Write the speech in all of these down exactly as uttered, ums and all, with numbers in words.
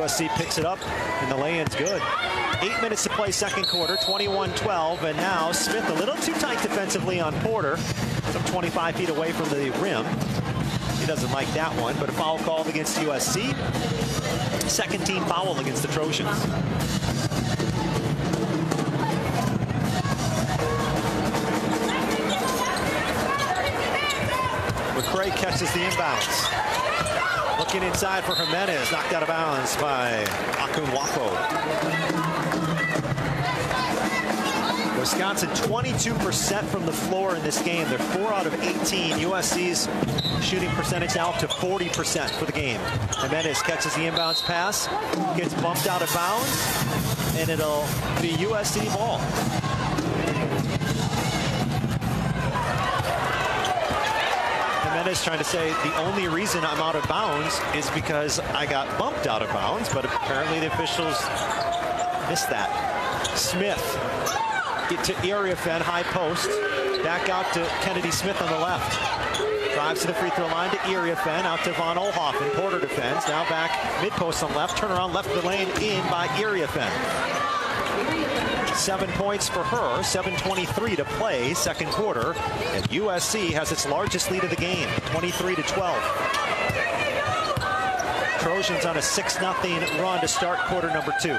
S C picks it up, and the lay-in's good. Eight minutes to play second quarter, twenty-one twelve, and now Smith a little too tight defensively on Porter. Some twenty-five feet away from the rim. He doesn't like that one, but a foul called against U S C. Second team foul against the Trojans. McCray catches the inbounds. Looking inside for Jimenez, knocked out of bounds by Akunwafo. Wisconsin twenty-two percent from the floor in this game. They're four out of eighteen. U S C's shooting percentage now up to forty percent for the game. Jimenez catches the inbounds pass, gets bumped out of bounds, and it'll be U S C ball. Jimenez trying to say the only reason I'm out of bounds is because I got bumped out of bounds, but apparently the officials missed that. Smith to Iriafen, high post, back out to Kennedy Smith on the left. Drives to the free throw line to Iriafen, out to Von Oelhoffen. Porter defends, now back mid post on left, turn around left of the lane, in by Iriafen. Seven points for her, seven twenty-three to play, second quarter, and U S C has its largest lead of the game, twenty-three to twelve. Trojans on a six nothing run to start quarter number two.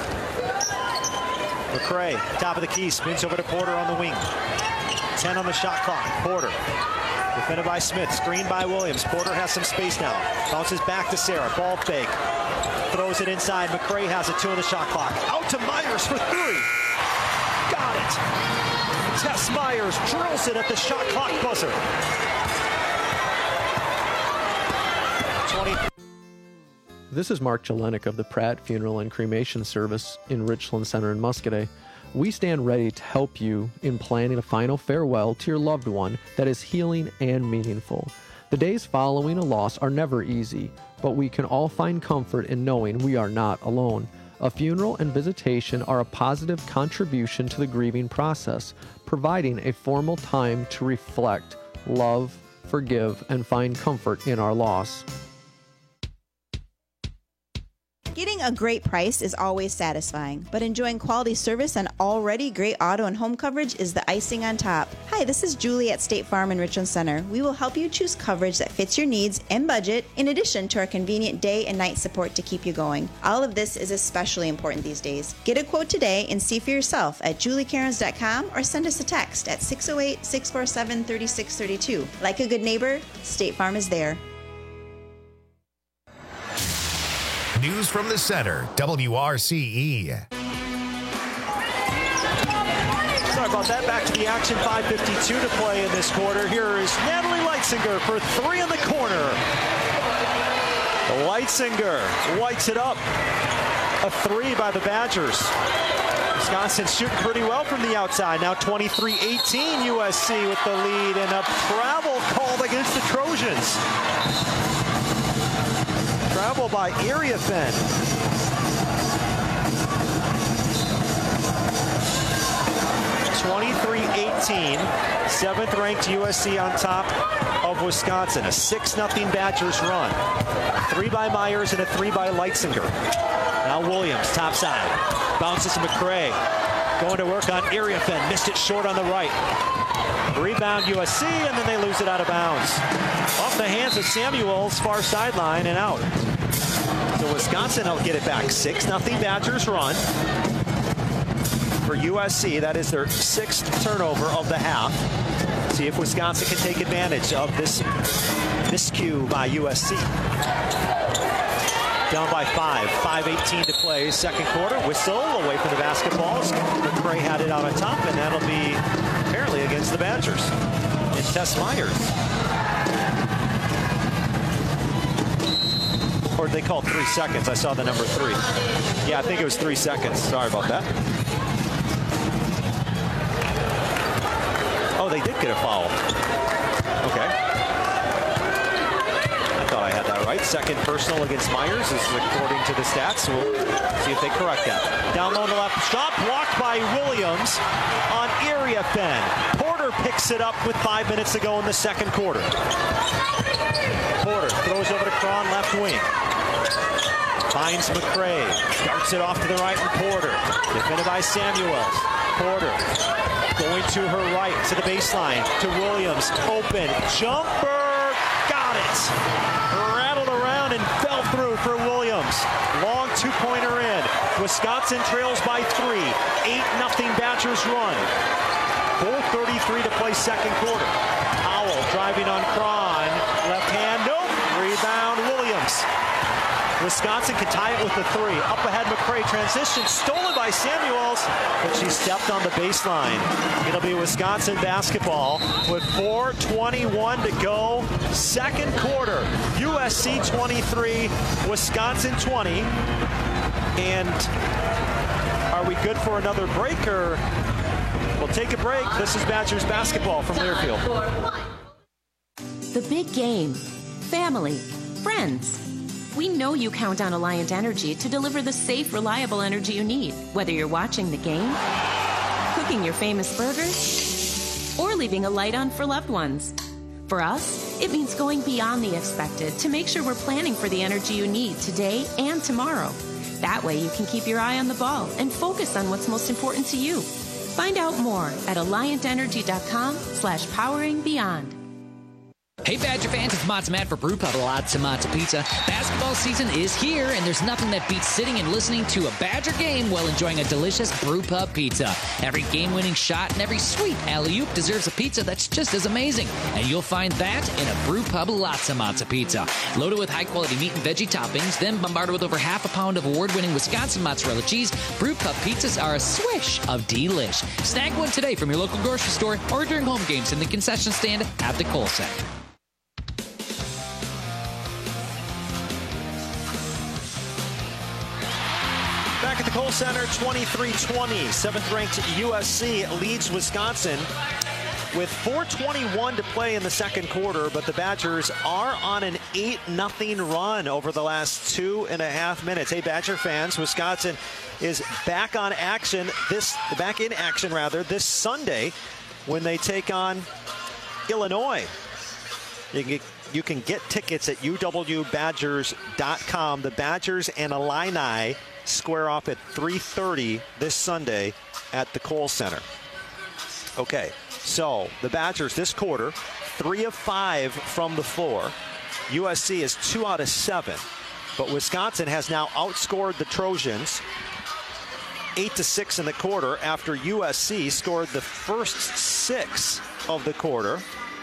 McCray, top of the key, spins over to Porter on the wing. ten on the shot clock. Porter, defended by Smith, screened by Williams. Porter has some space now. Bounces back to Sarah. Ball fake. Throws it inside. McCray has it, two on the shot clock. Out to Myers for three. Got it. Tess Myers drills it at the shot clock buzzer. twenty. This is Mark Jelenik of the Pratt Funeral and Cremation Service in Richland Center in Muscoda. We stand ready to help you in planning a final farewell to your loved one that is healing and meaningful. The days following a loss are never easy, but we can all find comfort in knowing we are not alone. A funeral and visitation are a positive contribution to the grieving process, providing a formal time to reflect, love, forgive, and find comfort in our loss. Getting a great price is always satisfying, but enjoying quality service and already great auto and home coverage is the icing on top. Hi, this is Julie at State Farm in Richland Center. We will help you choose coverage that fits your needs and budget, in addition to our convenient day and night support to keep you going. All of this is especially important these days. Get a quote today and see for yourself at julie cairns dot com or send us a text at six oh eight, six four seven, three six three two. Like a good neighbor, State Farm is there. News from the center, W R C E. Sorry about that. Back to the action. five fifty-two to play in this quarter. Here is Natalie Leitzinger for three in the corner. Leitzinger lights it up. A three by the Badgers. Wisconsin shooting pretty well from the outside. Now twenty-three eighteen U S C with the lead, and a travel called against the Trojans. Travel by Iriafen. twenty-three eighteen. Seventh ranked U S C on top of Wisconsin. A six nothing Badgers run. Three by Myers and a three by Leitzinger. Now Williams, top side. Bounces to McCray. Going to work on Iriafen. Missed it short on the right. Rebound U S C, and then they lose it out of bounds. Off the hands of Samuels, far sideline and out. So Wisconsin will get it back. six nothing Badgers run. For U S C, that is their sixth turnover of the half. See if Wisconsin can take advantage of this miscue by U S C. Down by five. five eighteen to play. Second quarter. Whistle away from the basketballs. McCray had it out on top, and that'll be apparently against the Badgers. And Tess Myers. Or they called three seconds. I saw the number three. Yeah, I think it was three seconds. Sorry about that. Oh, they did get a foul. Okay. I thought I had that right. Second personal against Myers is according to the stats. We'll see if they correct that. Down low on the left. Shot blocked by Williams on Iriafen. Porter picks it up with five minutes to go in the second quarter. Porter throws over to Cron, left wing. Finds McCray. Darts it off to the right and Porter. Defended by Samuels. Porter going to her right to the baseline to Williams. Open. Jumper. Got it. Rattled around and fell through for Williams. Long two-pointer in. Wisconsin trails by three. eight nothing Badgers run. four thirty-three to play second quarter. Howell driving on Cron. Left hand. Nope. Rebound Williams. Wisconsin can tie it with the three. Up ahead, McCray transition, stolen by Samuels, but she stepped on the baseline. It'll be Wisconsin basketball with four twenty-one to go. Second quarter, U S C twenty-three, Wisconsin twenty. And are we good for another break, or we'll take a break? This is Badgers basketball from Learfield. The big game, family, friends. We know you count on Alliant Energy to deliver the safe, reliable energy you need, whether you're watching the game, cooking your famous burgers, or leaving a light on for loved ones. For us, it means going beyond the expected to make sure we're planning for the energy you need today and tomorrow. That way you can keep your eye on the ball and focus on what's most important to you. Find out more at alliantenergy.com slash powering beyond. Hey Badger fans, it's Mott's Matt for Brew Pub Lots of Mott's Pizza. Basketball season is here, and there's nothing that beats sitting and listening to a Badger game while enjoying a delicious Brew Pub pizza. Every game-winning shot and every sweet alley-oop deserves a pizza that's just as amazing, and you'll find that in a Brew Pub Lots of Mott's Pizza. Loaded with high-quality meat and veggie toppings, then bombarded with over half a pound of award-winning Wisconsin mozzarella cheese, Brew Pub pizzas are a swish of delish. Snag one today from your local grocery store or during home games in the concession stand at the Kohl Center. Back at the Kohl Center, twenty-three twenty. seventh-ranked U S C leads Wisconsin with four twenty-one to play in the second quarter, but the Badgers are on an eight nothing run over the last two and a half minutes. Hey, Badger fans, Wisconsin is back on action, this back in action, rather, this Sunday when they take on Illinois. You can get, you can get tickets at U W Badgers dot com. The Badgers and Illini square off at three thirty this Sunday at the Kohl Center. Okay, so the Badgers this quarter, three of five from the floor. U S C is two out of seven, but Wisconsin has now outscored the Trojans eight to six in the quarter after U S C scored the first six of the quarter.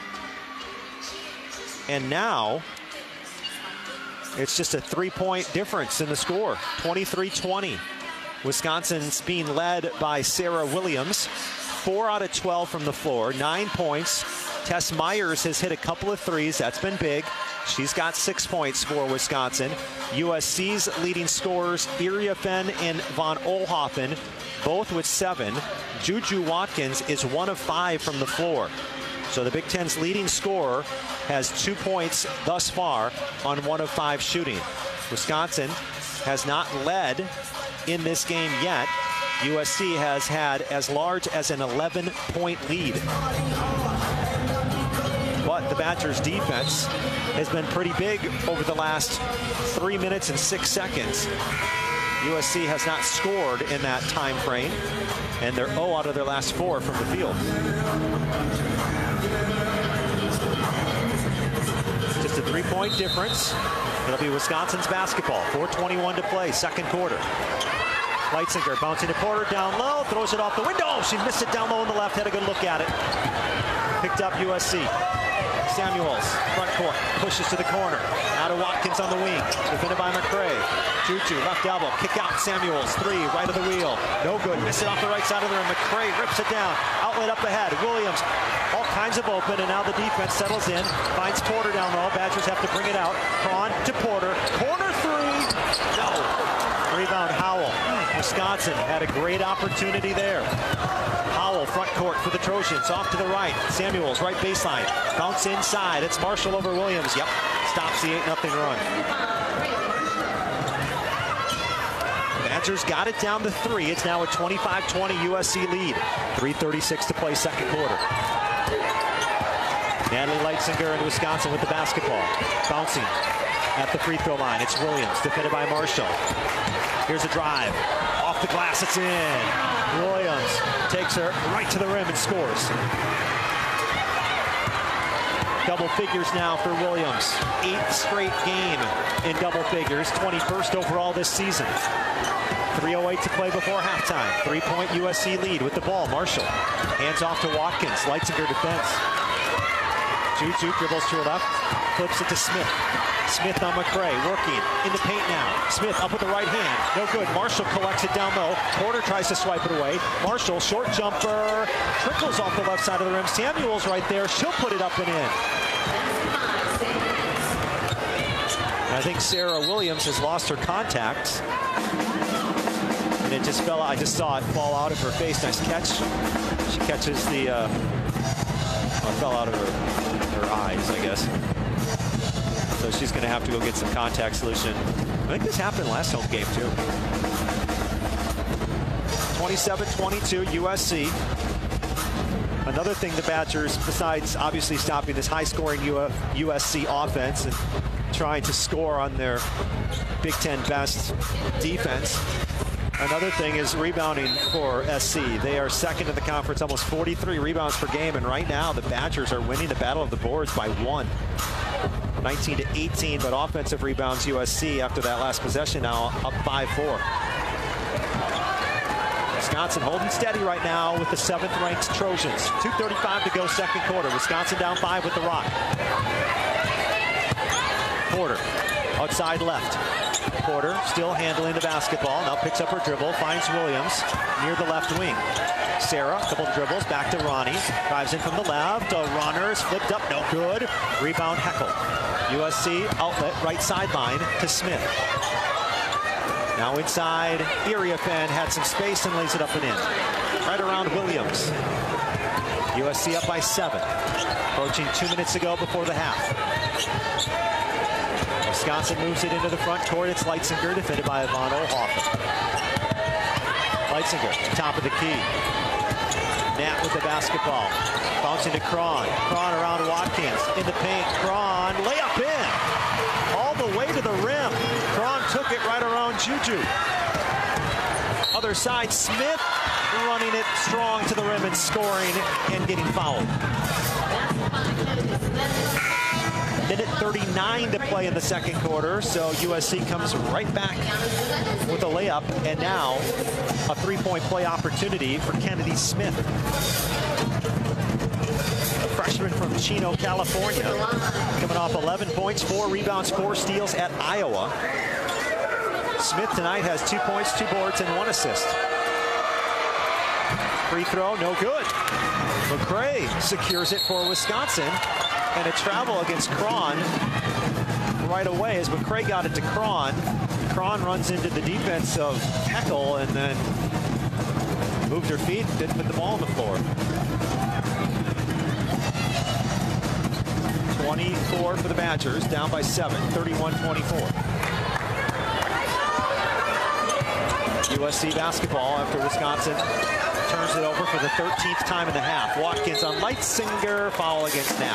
And now it's just a three-point difference in the score, twenty-three twenty. Wisconsin's being led by Sarah Williams, four out of twelve from the floor, nine points. Tess Myers has hit a couple of threes. That's been big. She's got six points for Wisconsin. U S C's leading scorers, Iria Fenn and Von Oelhoffen, both with seven. Juju Watkins is one of five from the floor. So the Big Ten's leading scorer has two points thus far on one of five shooting. Wisconsin has not led in this game yet. U S C has had as large as an eleven point lead. But the Badgers' defense has been pretty big over the last three minutes and six seconds. U S C has not scored in that time frame, and they're zero out of their last four from the field. Just a three-point difference. It'll be Wisconsin's basketball. four twenty-one to play, second quarter. Leitzinger bouncing to Porter down low, throws it off the window. She missed it down low on the left, had a good look at it. Picked up U S C. Samuels, front court, pushes to the corner. Now to Watkins on the wing, defended by McCray. Juju, left elbow, kick out, Samuels, three, right of the wheel. No good, miss it off the right side of the rim. McCray rips it down, outlet up ahead. Williams, all kinds of open, and now the defense settles in, finds Porter down low. Badgers have to bring it out. Cron to Porter, corner three, no. Rebound Howell. Wisconsin had a great opportunity there. Howell, front court for the Trojans, off to the right. Samuels, right baseline. Bounce inside. It's Marshall over Williams. Yep, stops the eight nothing run. Badgers got it down to three. It's now a twenty-five twenty U S C lead. three thirty-six to play second quarter. Natalie Leitzinger in Wisconsin with the basketball. Bouncing. at the free throw line. It's Williams, defended by Marshall. Here's a drive. Off the glass, it's in. Williams takes her right to the rim and scores. Double figures now for Williams. Eighth straight game in double figures. twenty-first overall this season. three oh eight to play before halftime. Three-point U S C lead with the ball. Marshall hands off to Watkins. Leitzinger defense. Juju dribbles to her left. Flips it to Smith. Smith on McCray, working in the paint now. Smith up with the right hand. No good. Marshall collects it down low. Porter tries to swipe it away. Marshall, short jumper. Trickles off the left side of the rim. Samuel's right there. She'll put it up and in. I think Sarah Williams has lost her contact. And it just fell out. I just saw it fall out of her face. Nice catch. She catches the, uh, well, it fell out of her, her eyes, I guess. So she's going to have to go get some contact solution. I think this happened last home game, too. twenty-seven twenty-two, U S C. Another thing the Badgers, besides obviously stopping this high-scoring U S C offense and trying to score on their Big Ten best defense, another thing is rebounding for S C. They are second in the conference, almost forty-three rebounds per game, and right now the Badgers are winning the battle of the boards by one. nineteen to eighteen, but offensive rebounds U S C after that last possession now up five four. Wisconsin holding steady right now with the seventh ranked Trojans. two thirty-five to go second quarter. Wisconsin down five with the rock. Porter outside left. Porter still handling the basketball. Now picks up her dribble, finds Williams near the left wing. Sarah, a couple of dribbles, back to Ronnie. Drives in from the left. A runner's flipped up, no good. Rebound Heckel. U S C outlet, right sideline to Smith. Now inside, Iriafen had some space and lays it up and in. Right around Williams. U S C up by seven. Approaching two minutes ago before the half. Wisconsin moves it into the front court. It's Leitzinger, defended by Yvonne Olhoffen. Leitzinger, top of the key. Nat with the basketball. Bouncing to Cron. Cron around Watkins. In the paint. Cron. Layup in. All the way to the rim. Cron took it right around Juju. Other side, Smith running it strong to the rim and scoring and getting fouled. Minute thirty-nine to play in the second quarter, so U S C comes right back with a layup, and now a three-point play opportunity for Kennedy Smith. A freshman from Chino, California, coming off eleven points, four rebounds, four steals at Iowa. Smith tonight has two points, two boards, and one assist. Free throw, no good. McCray secures it for Wisconsin. And a travel against Cron right away as McCray got it to Cron. Cron runs into the defense of Heckel and then moved her feet, didn't put the ball on the floor. twenty-four for the Badgers, down by seven, thirty-one twenty-four. U S C basketball after Wisconsin turns it over for the thirteenth time in the half. Watkins on Leitzinger, foul against Knapp.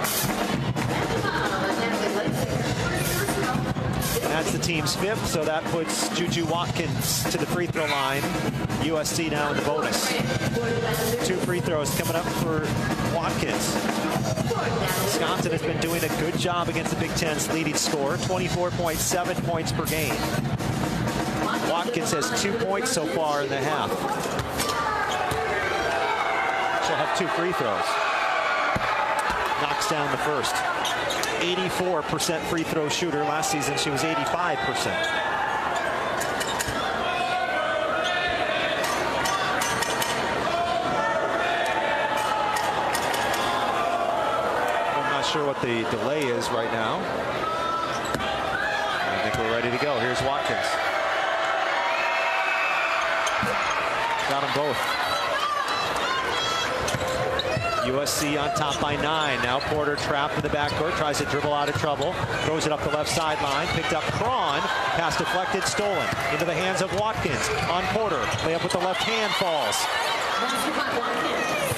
That's the team's fifth, so that puts Juju Watkins to the free throw line. U S C now in the bonus. Two free throws coming up for Watkins. Wisconsin has been doing a good job against the Big Ten's leading scorer, twenty-four point seven points per game. Watkins has two points so far in the half. She'll have two free throws. Knocks down the first. eighty-four percent free throw shooter. Last season she was eighty-five percent. I'm not sure what the delay is right now. I think we're ready to go. Here's Watkins. Got them both. U S C on top by nine. Now Porter trapped in the backcourt, tries to dribble out of trouble, throws it up the left sideline, picked up Cron, pass deflected, stolen into the hands of Watkins on Porter. Layup with the left hand falls.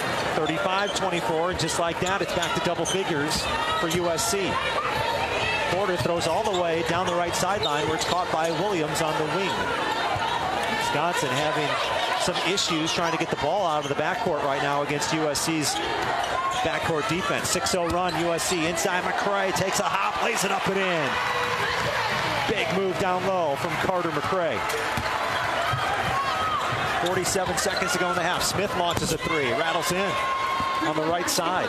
thirty-five twenty-four, and just like that, it's back to double figures for U S C. Porter throws all the way down the right sideline where it's caught by Williams on the wing. Wisconsin having some issues trying to get the ball out of the backcourt right now against U S C's backcourt defense. six oh run, U S C inside. McCray takes a hop, lays it up and in. Big move down low from Carter McCray. forty-seven seconds to go in the half. Smith launches a three, rattles in on the right side.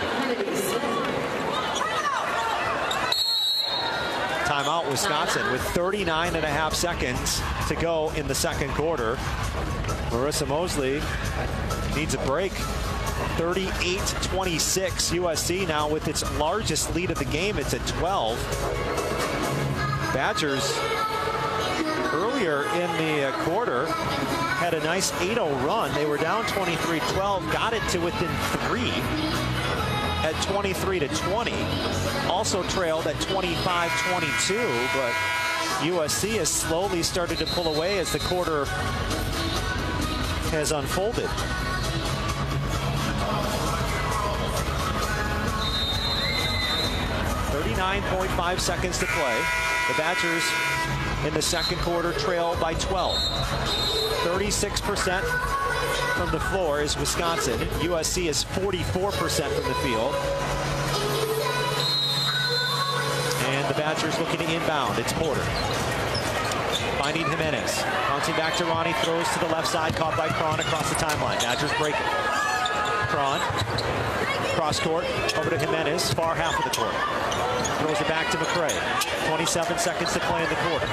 Timeout Wisconsin with thirty-nine and a half seconds to go in the second quarter. Marissa Mosley needs a break. thirty-eight twenty-six U S C now with its largest lead of the game. It's at twelve. Badgers earlier in the quarter had a nice eight oh run. They were down twenty-three twelve, got it to within three at twenty-three to twenty. Also trailed at twenty-five twenty-two, but U S C has slowly started to pull away as the quarter has unfolded. thirty-nine point five seconds to play. The Badgers in the second quarter trail by twelve. thirty-six percent from the floor is Wisconsin. U S C is forty-four percent from the field. And the Badgers looking to inbound. It's Porter. Finding Jimenez. Bouncing back to Ronnie. Throws to the left side. Caught by Cron across the timeline. Badgers break it. Cron. Cross court. Over to Jimenez. Far half of the court. Throws it back to McCray. twenty-seven seconds to play in the quarter.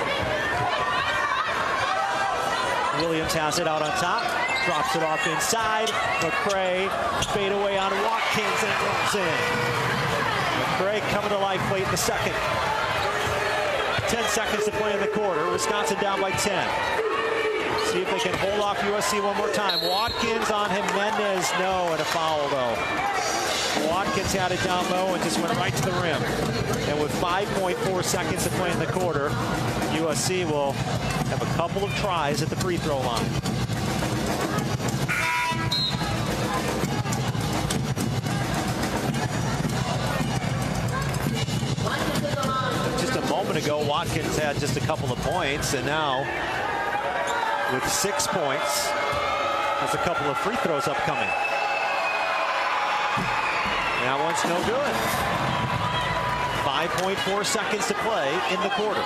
Williams has it out on top. Drops it off inside. McCray fade away on Watkins and it rolls in. McCray coming to life late in the second. ten seconds to play in the quarter. Wisconsin down by ten. See if they can hold off U S C one more time. Watkins on Jimenez. No, and a foul though. Watkins had it down low and just went right to the rim. And with five point four seconds to play in the quarter, U S C will have a couple of tries at the free throw line. Just a moment ago, Watkins had just a couple of points, and now with six points, has a couple of free throws upcoming. That one's no good. five point four seconds to play in the quarter.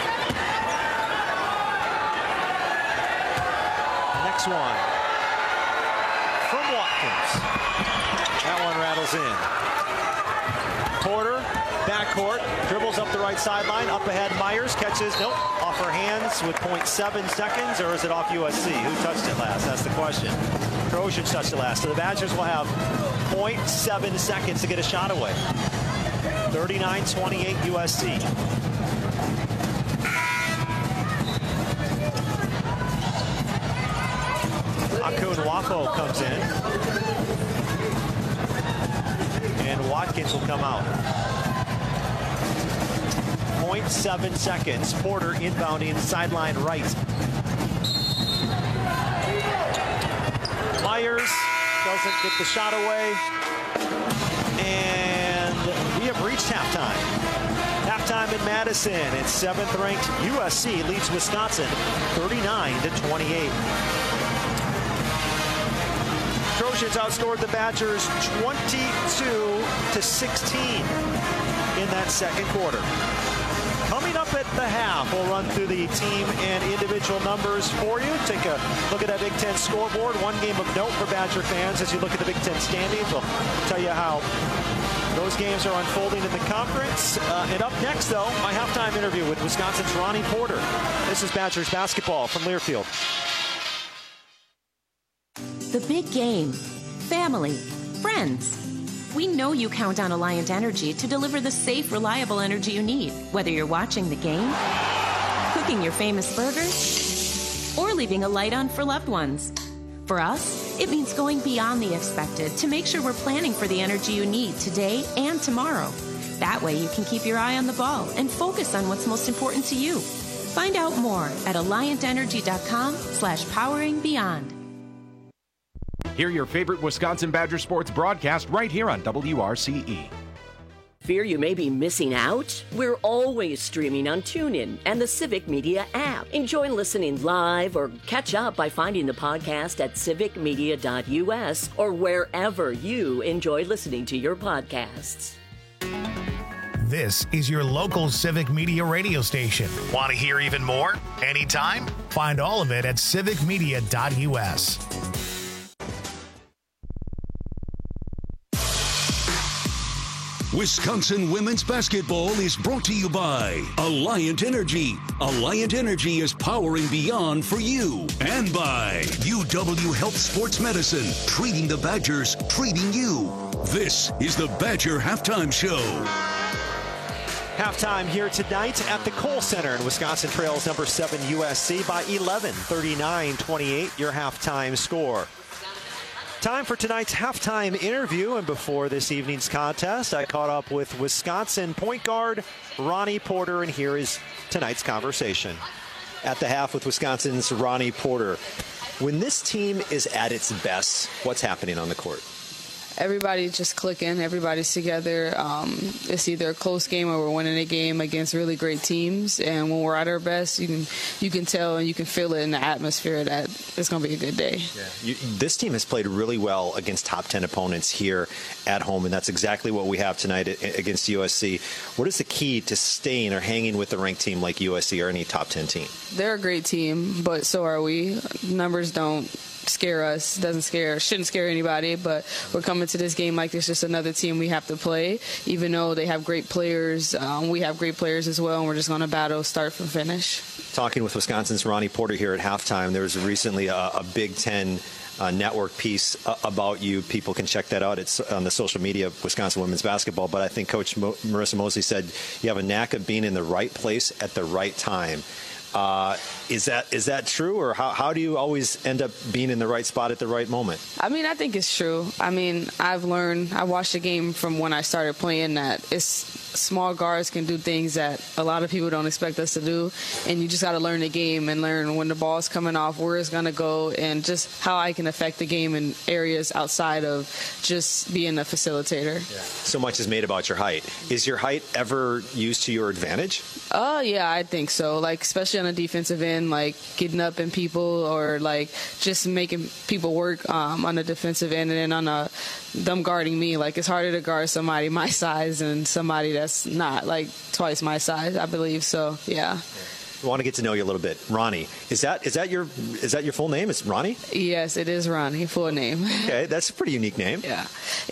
Next one from Watkins. That one rattles in. Porter, backcourt, dribbles up the right sideline, up ahead Myers, catches, nope, off her hands with point seven seconds, or is it off U S C? Who touched it last? That's the question. Trojans touched it last. So the Badgers will have point seven seconds to get a shot away. thirty-nine twenty-eight U S C. Akun Wafo comes in. And Watkins will come out. point seven seconds. Porter inbounding sideline right. Myers doesn't get the shot away. And we have reached halftime. Halftime in Madison. It's seventh ranked U S C leads Wisconsin thirty-nine to twenty-eight. Trojans outscored the Badgers twenty-two to sixteen in that second quarter. Coming up at the half, we'll run through the team and individual numbers for you. Take a look at that Big Ten scoreboard. One game of note for Badger fans as you look at the Big Ten standings. We'll tell you how those games are unfolding in the conference. Uh, and up next, though, my halftime interview with Wisconsin's Ronnie Porter. This is Badgers basketball from Learfield. The big game. Family. Friends. We know you count on Alliant Energy to deliver the safe, reliable energy you need, whether you're watching the game, cooking your famous burgers, or leaving a light on for loved ones. For us, it means going beyond the expected to make sure we're planning for the energy you need today and tomorrow. That way you can keep your eye on the ball and focus on what's most important to you. Find out more at alliantenergy.com slash powering beyond. Hear your favorite Wisconsin Badger sports broadcast right here on W R C E. Fear you may be missing out? We're always streaming on TuneIn and the Civic Media app. Enjoy listening live or catch up by finding the podcast at civic media dot u s or wherever you enjoy listening to your podcasts. This is your local Civic Media radio station. Want to hear even more? Anytime? Find all of it at civic media dot u s. Wisconsin women's basketball is brought to you by Alliant Energy. Alliant Energy is powering beyond for you. And by U W Health Sports Medicine, treating the Badgers, treating you. This is the Badger Halftime Show. Halftime here tonight at the Kohl Center, in Wisconsin trails number seven U S C by eleven, thirty-nine twenty-eight, your halftime score. Time for tonight's halftime interview, and before this evening's contest, I caught up with Wisconsin point guard Ronnie Porter, and here is tonight's conversation. At the half with Wisconsin's Ronnie Porter. When this team is at its best, what's happening on the court? Everybody's just clicking. Everybody's together. Um, it's either a close game or we're winning a game against really great teams. And when we're at our best, you can you can tell and you can feel it in the atmosphere that it's going to be a good day. Yeah. You, this team has played really well against top ten opponents here at home, and that's exactly what we have tonight against U S C. What is the key to staying or hanging with a ranked team like U S C or any top ten team? They're a great team, but so are we. Numbers don't scare us, doesn't scare, shouldn't scare anybody, but we're coming to this game like it's just another team we have to play. Even though they have great players, um, we have great players as well, and we're just going to battle start from finish. Talking with Wisconsin's Ronnie Porter here at halftime, there was recently a, a Big Ten uh, network piece uh, about you. People can check that out. It's on the social media of Wisconsin women's basketball, but I think Coach Mo- Marissa Mosley said you have a knack of being in the right place at the right time. Uh, is that is that true, or how, how do you always end up being in the right spot at the right moment? I mean, I think it's true. I mean, I've learned, I watched the game from when I started playing that it's small guards can do things that a lot of people don't expect us to do, and you just got to learn the game and learn when the ball's coming off, where it's going to go, and just how I can affect the game in areas outside of just being a facilitator. Yeah. So much is made about your height. Is your height ever used to your advantage? Oh, uh, yeah, I think so. Like, especially on the defensive end, like getting up in people or like just making people work um, on the defensive end, and then on the, them guarding me. Like, it's harder to guard somebody my size and somebody that's not like twice my size, I believe. So, yeah. I want to get to know you a little bit. Ronnie, is that is that your is that your full name? It's Ronnie? Yes, it is Ronnie, full name. Okay, that's a pretty unique name. Yeah,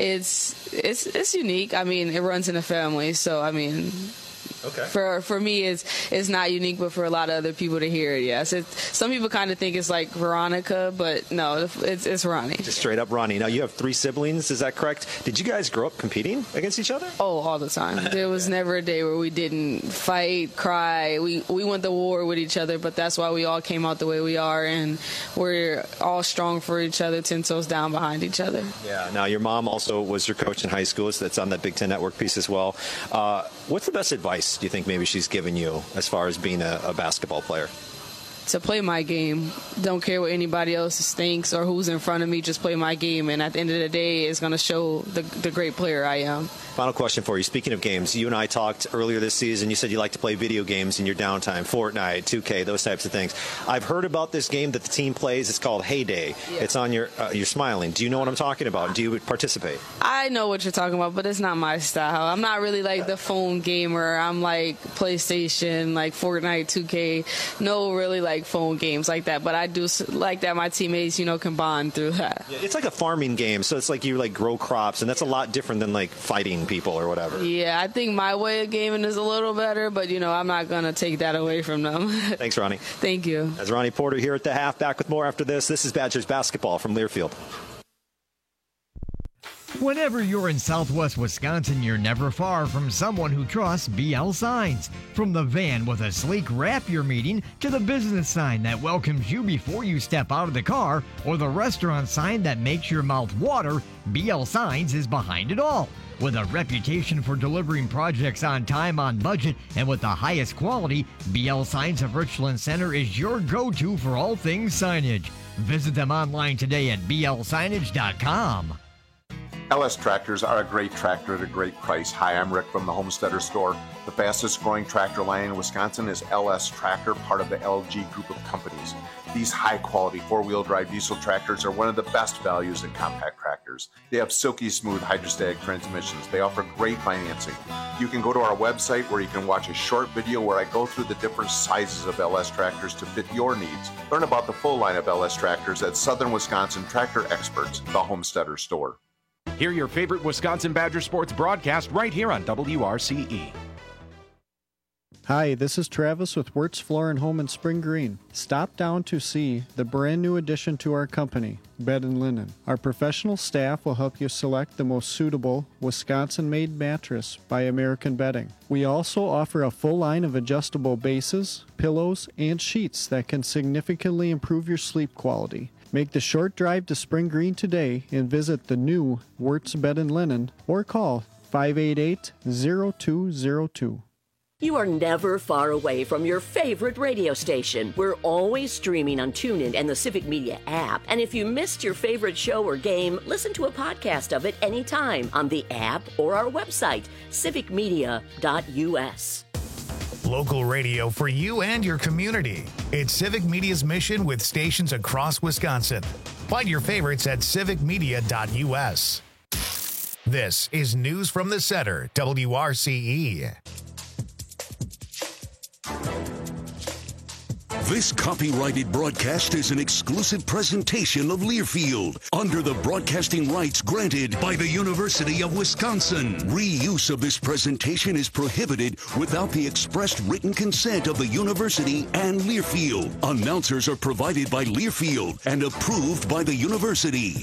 it's it's it's unique. I mean, it runs in the family, so I mean. Okay. For for me, it's it's not unique, but for a lot of other people to hear it, yes. It, some people kind of think it's like Veronica, but no, it's it's Ronnie. Just straight up Ronnie. Now, you have three siblings, is that correct? Did you guys grow up competing against each other? Oh, all the time. There was never a day where we didn't fight, cry. We, we went to war with each other, but that's why we all came out the way we are, and we're all strong for each other, ten toes down behind each other. Yeah. Now, your mom also was your coach in high school, so that's on that Big Ten Network piece as well. Uh, what's the best advice do you think maybe she's given you as far as being a, a basketball player? To play my game. Don't care what anybody else thinks or who's in front of me. Just play my game, and at the end of the day, it's going to show the, the great player I am. Final question for you. Speaking of games, you and I talked earlier this season. You said you like to play video games in your downtime, Fortnite, two K, those types of things. I've heard about this game that the team plays. It's called Heyday. Yeah. It's on your, uh, you're smiling. Do you know what I'm talking about? Do you participate? I know what you're talking about, but it's not my style. I'm not really like the phone gamer. I'm like PlayStation, like Fortnite, two K. No really like phone games like that, but I do like that my teammates, you know, can bond through that. Yeah, it's like a farming game, so it's like you like grow crops, and that's a lot different than like fighting people or whatever. Yeah, I think my way of gaming is a little better, but, you know, I'm not going to take that away from them. Thanks, Ronnie. Thank you. That's Ronnie Porter here at the half. Back with more after this. This is Badgers basketball from Learfield. Whenever you're in Southwest Wisconsin, you're never far from someone who trusts B L Signs. From the van with a sleek wrap your meeting to the business sign that welcomes you before you step out of the car, or the restaurant sign that makes your mouth water, B L Signs is behind it all. With a reputation for delivering projects on time, on budget, and with the highest quality, B L Signs of Richland Center is your go-to for all things signage. Visit them online today at b l signage dot com. L S tractors are a great tractor at a great price. Hi, I'm Rick from the Homesteader Store. The fastest growing tractor line in Wisconsin is L S Tractor, part of the L G group of companies. These high-quality four-wheel drive diesel tractors are one of the best values in compact tractors. They have silky smooth hydrostatic transmissions. They offer great financing. You can go to our website where you can watch a short video where I go through the different sizes of L S tractors to fit your needs. Learn about the full line of L S tractors at Southern Wisconsin Tractor Experts, the Homesteader Store. Hear your favorite Wisconsin Badger sports broadcast right here on W R C E. Hi, this is Travis with Wirtz Floor and Home in Spring Green. Stop down to see the brand new addition to our company, Bed and Linen. Our professional staff will help you select the most suitable Wisconsin-made mattress by American Bedding. We also offer a full line of adjustable bases, pillows, and sheets that can significantly improve your sleep quality. Make the short drive to Spring Green today and visit the new Wirtz Bed and Linen or call five eight eight, zero two zero two. You are never far away from your favorite radio station. We're always streaming on TuneIn and the Civic Media app. And if you missed your favorite show or game, listen to a podcast of it anytime on the app or our website, civic media dot u s. Local radio for you and your community. It's Civic Media's mission with stations across Wisconsin. Find your favorites at civic media dot u s. This is News from the Center, W R C E. This copyrighted broadcast is an exclusive presentation of Learfield under the broadcasting rights granted by the University of Wisconsin. Reuse of this presentation is prohibited without the expressed written consent of the university and Learfield. Announcers are provided by Learfield and approved by the university.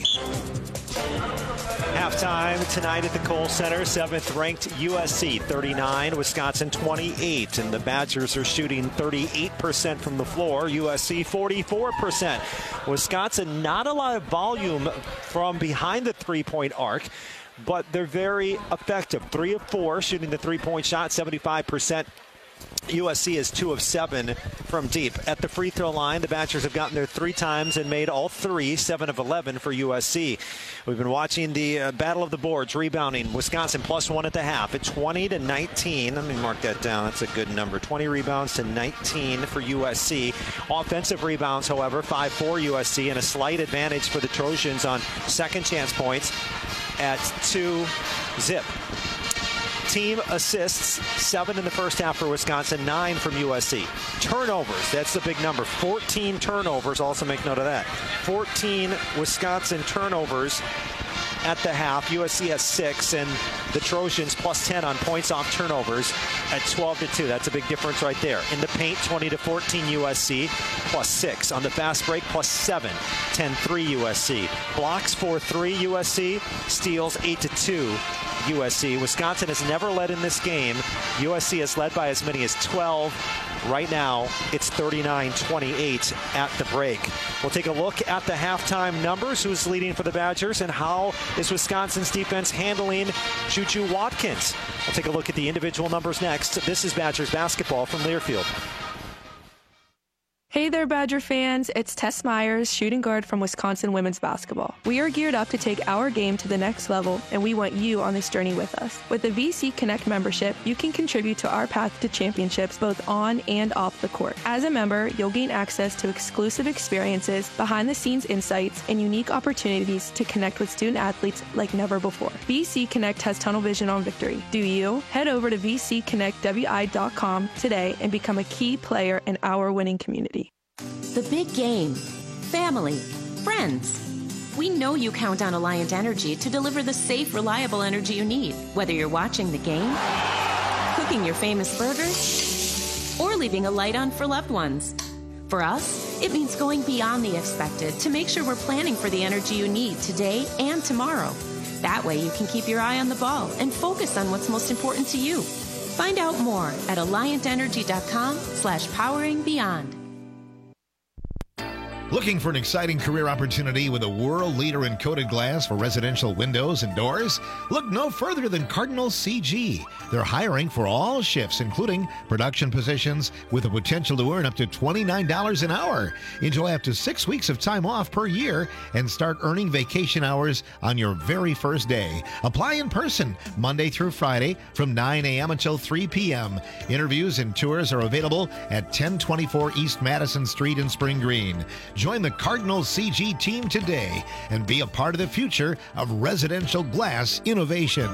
Halftime tonight at the Kohl Center, seventh-ranked U S C thirty-nine, Wisconsin twenty-eight, and the Badgers are shooting thirty-eight percent from the floor, U S C forty-four percent. Wisconsin, not a lot of volume from behind the three-point arc, but they're very effective. Three of four shooting the three-point shot, seventy-five percent. U S C is two of seven from deep. At the free throw line, the Badgers have gotten there three times and made all three, seven of eleven for U S C. We've been watching the uh, battle of the boards, rebounding. Wisconsin plus one at the half at twenty to nineteen. Let me mark that down. That's a good number. twenty rebounds to nineteen for U S C. Offensive rebounds, however, five for U S C, and a slight advantage for the Trojans on second chance points at two zip. Team assists, seven in the first half for Wisconsin, nine from U S C. Turnovers, that's the big number. fourteen turnovers, also make note of that. fourteen Wisconsin turnovers at the half. U S C has six, and the Trojans plus ten on points off turnovers at twelve to two. That's a big difference right there. In the paint, twenty to fourteen U S C, plus six. On the fast break, plus seven, ten three U S C. Blocks, four three U S C. Steals, eight to two U S C. Wisconsin has never led in this game. U S C has led by as many as twelve. Right now, it's thirty-nine twenty-eight at the break. We'll take a look at the halftime numbers, who's leading for the Badgers, and how is Wisconsin's defense handling Juju Watkins. We'll take a look at the individual numbers next. This is Badgers basketball from Learfield. Hey there, Badger fans. It's Tess Myers, shooting guard from Wisconsin women's basketball. We are geared up to take our game to the next level, and we want you on this journey with us. With the V C Connect membership, you can contribute to our path to championships both on and off the court. As a member, you'll gain access to exclusive experiences, behind-the-scenes insights, and unique opportunities to connect with student athletes like never before. V C Connect has tunnel vision on victory. Do you? Head over to v c connect w i dot com today and become a key player in our winning community. The big game. Family. Friends. We know you count on Alliant Energy to deliver the safe, reliable energy you need, whether you're watching the game, cooking your famous burgers, or leaving a light on for loved ones. For us, it means going beyond the expected to make sure we're planning for the energy you need today and tomorrow. That way you can keep your eye on the ball and focus on what's most important to you. Find out more at alliant energy dot com slash powering beyond. Looking for an exciting career opportunity with a world leader in coated glass for residential windows and doors? Look no further than Cardinal C G. They're hiring for all shifts, including production positions, with the potential to earn up to twenty-nine dollars an hour. Enjoy up to six weeks of time off per year and start earning vacation hours on your very first day. Apply in person Monday through Friday from nine a.m. until three p.m. Interviews and tours are available at ten twenty-four East Madison Street in Spring Green. Join the Cardinal C G team today and be a part of the future of residential glass innovation.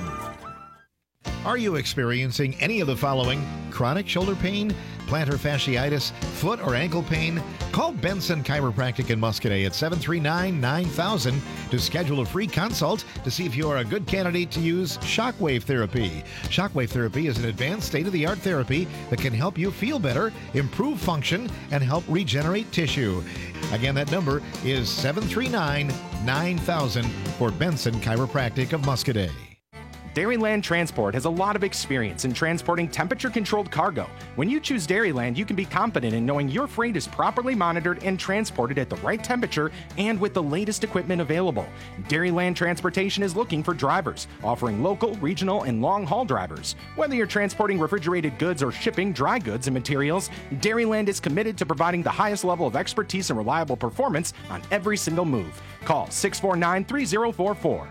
Are you experiencing any of the following? Chronic shoulder pain, plantar fasciitis, foot or ankle pain? Call Benson Chiropractic in Muscatine at seven three nine, nine thousand to schedule a free consult to see if you are a good candidate to use shockwave therapy. Shockwave therapy is an advanced state-of-the-art therapy that can help you feel better, improve function, and help regenerate tissue. Again, that number is seven three nine, nine thousand for Benson Chiropractic of Muscatine. Dairyland Transport has a lot of experience in transporting temperature-controlled cargo. When you choose Dairyland, you can be confident in knowing your freight is properly monitored and transported at the right temperature and with the latest equipment available. Dairyland Transportation is looking for drivers, offering local, regional, and long-haul drivers. Whether you're transporting refrigerated goods or shipping dry goods and materials, Dairyland is committed to providing the highest level of expertise and reliable performance on every single move. Call six four nine, three zero four four.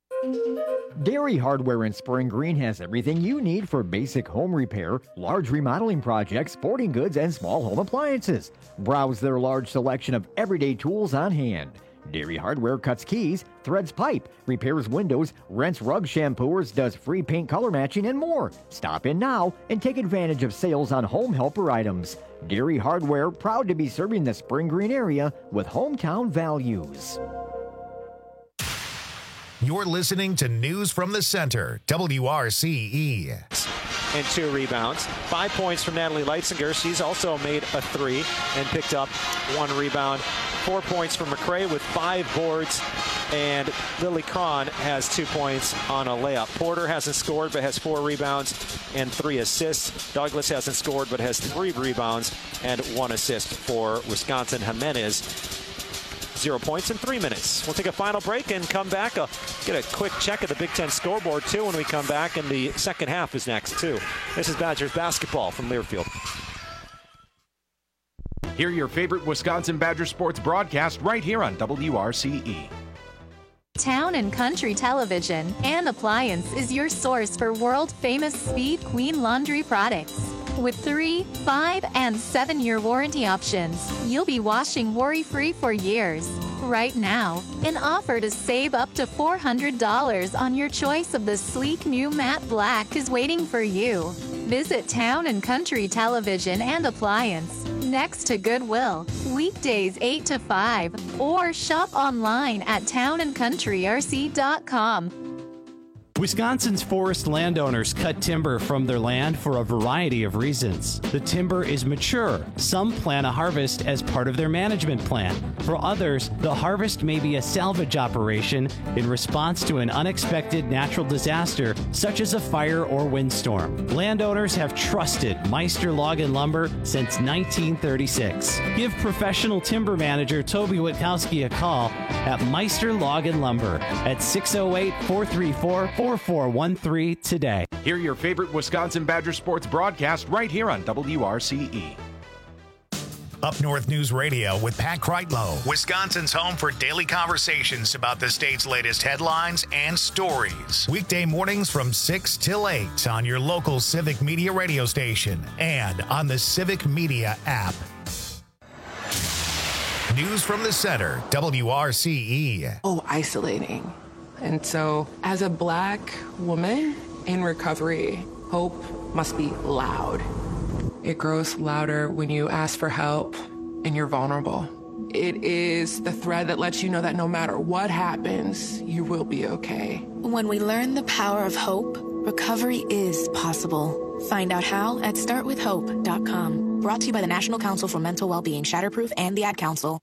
Dairy Hardware in Spring Green has everything you need for basic home repair, large remodeling projects, sporting goods, and small home appliances. Browse their large selection of everyday tools on hand. Dairy Hardware cuts keys, threads pipe, repairs windows, rents rug shampooers, does free paint color matching, and more. Stop in now and take advantage of sales on home helper items. Dairy Hardware, proud to be serving the Spring Green area with hometown values. You're listening to News from the Center, W R C E. And two rebounds. Five points from Natalie Leitzinger. She's also made a three and picked up one rebound. Four points from McCray with five boards. And Lily Cron has two points on a layup. Porter hasn't scored but has four rebounds and three assists. Douglas hasn't scored but has three rebounds and one assist for Wisconsin. Jimenez, zero points in three minutes. We'll take a final break and come back. I'll get a quick check of the Big Ten scoreboard, too, when we come back. And the second half is next, too. This is Badgers basketball from Learfield. Hear your favorite Wisconsin Badger sports broadcast right here on W R C E. Town and Country Television and Appliance is your source for world-famous Speed Queen laundry products. With three, five, and seven-year warranty options, you'll be washing worry-free for years. Right now, an offer to save up to four hundred dollars on your choice of the sleek new matte black is waiting for you. Visit Town and Country Television and Appliance next to Goodwill, weekdays eight to five, or shop online at town and country r c dot com. Wisconsin's forest landowners cut timber from their land for a variety of reasons. The timber is mature. Some plan a harvest as part of their management plan. For others, the harvest may be a salvage operation in response to an unexpected natural disaster, such as a fire or windstorm. Landowners have trusted Meister Log and Lumber since nineteen thirty-six. Give professional timber manager Toby Witkowski a call at Meister Log and Lumber at six oh eight, four three four, four four one three today. Hear your favorite Wisconsin Badger sports broadcast right here on W R C E. Up North News Radio with Pat Kreitlow, Wisconsin's home for daily conversations about the state's latest headlines and stories. Weekday mornings from six till eight on your local Civic Media radio station and on the Civic Media app. News from the Center, W R C E. Oh, isolating. And so, as a Black woman in recovery, hope must be loud. It grows louder when you ask for help and you're vulnerable. It is the thread that lets you know that no matter what happens, you will be okay. When we learn the power of hope, recovery is possible. Find out how at start with hope dot com. Brought to you by the National Council for Mental Wellbeing, Shatterproof, and the Ad Council.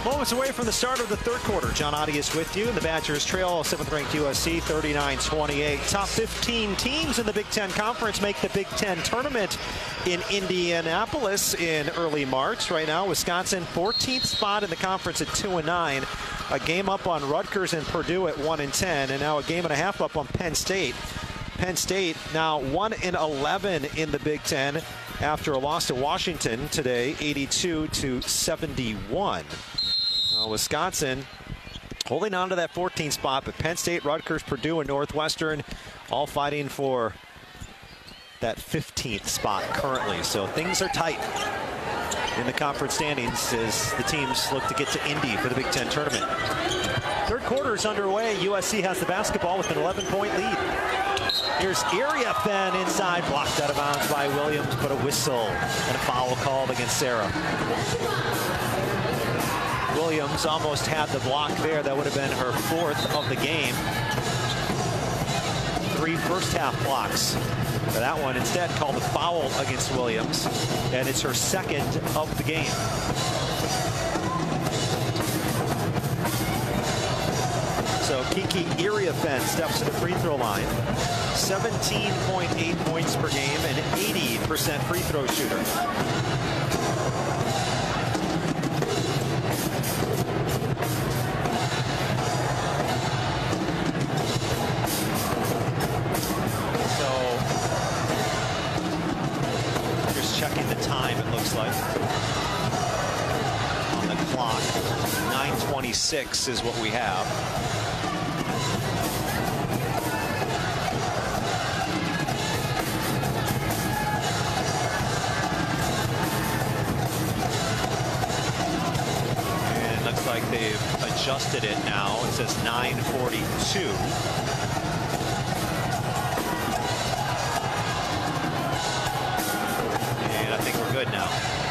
Moments away from the start of the third quarter. John Audius with you. The Badgers trail seventh-ranked U S C thirty-nine twenty-eight. Top fifteen teams in the Big Ten Conference make the Big Ten tournament in Indianapolis in early March. Right now, Wisconsin fourteenth spot in the conference at two and nine. A game up on Rutgers and Purdue at one and ten, and now a game and a half up on Penn State. Penn State now one and eleven in the Big Ten after a loss to Washington today, eighty-two to seventy-one. Uh, Wisconsin holding on to that fourteenth spot, but Penn State, Rutgers, Purdue, and Northwestern all fighting for that fifteenth spot currently. So things are tight in the conference standings as the teams look to get to Indy for the Big Ten tournament. Third quarter is underway. U S C has the basketball with an eleven-point lead. Here's Iriafen inside, blocked out of bounds by Williams, but a whistle and a foul called against Sarah. Williams almost had the block there. That would have been her fourth of the game. Three first half blocks. That one instead called a foul against Williams, and it's her second of the game. So Kiki Iriafen steps to the free throw line. seventeen point eight points per game and eighty percent free throw shooter. Checking the time, it looks like, on the clock. nine twenty-six is what we have. And it looks like they've adjusted it now. It says nine forty-two. Good now.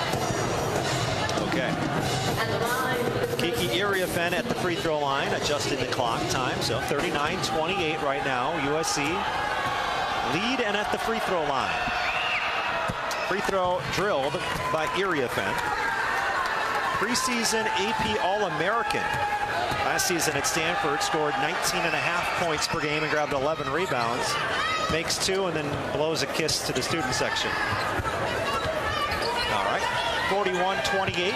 Okay. Kiki Iriafen at the free throw line, adjusting the clock time. So thirty-nine twenty-eight right now. U S C lead and at the free throw line. Free throw drilled by Iriafen. Preseason A P All-American. Last season at Stanford, scored nineteen and a half points per game and grabbed eleven rebounds. Makes two and then blows a kiss to the student section. forty-one twenty-eight.